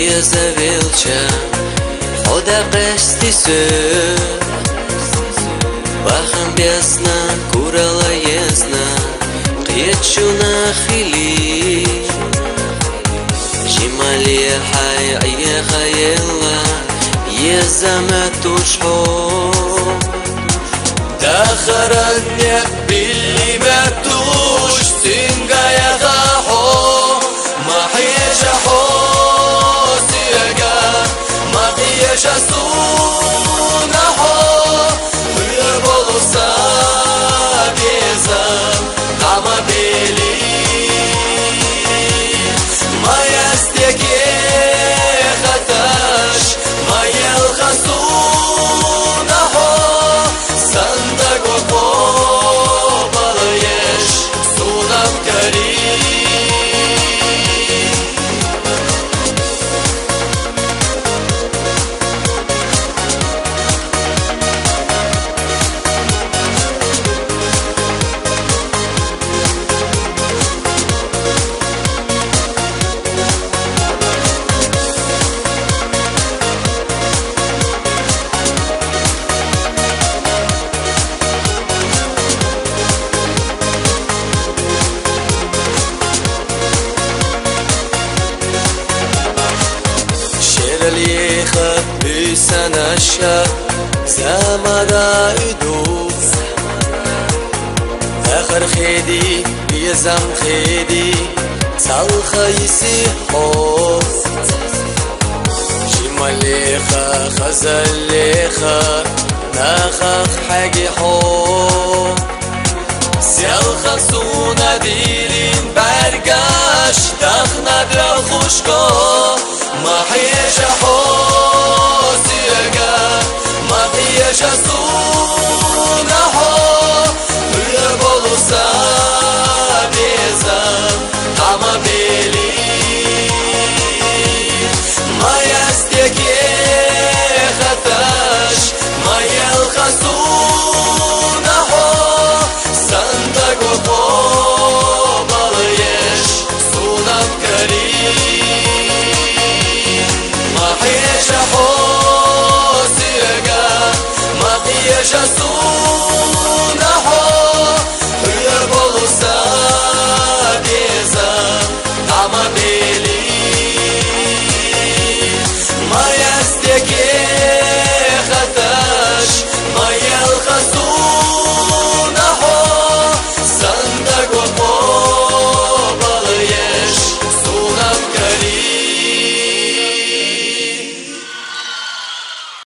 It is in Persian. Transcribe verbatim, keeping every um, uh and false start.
завелча хода qesti sö Вахам бесна курала ясна Qiyachuna khili Jimali hay aya khayla Yazamat ushho Dakharatni billi matush Singa yagaho Mahiyashaho Siyaga Mahiyashasunaho Hıyır bolsa Gezam Kama beli Mayasteki Khatash Mayel khasunaho Sandago po Balayesh Sunam karim اللي خد بسنة الشهر زمدا يدوس آخر خيدي يزم خيدي صالخة يسيحوس جماليخة خزاليخة ناخخ حاجي حوس سيالخة سونا ديرين برگشت دخند را خوشگاه ما حيش حوس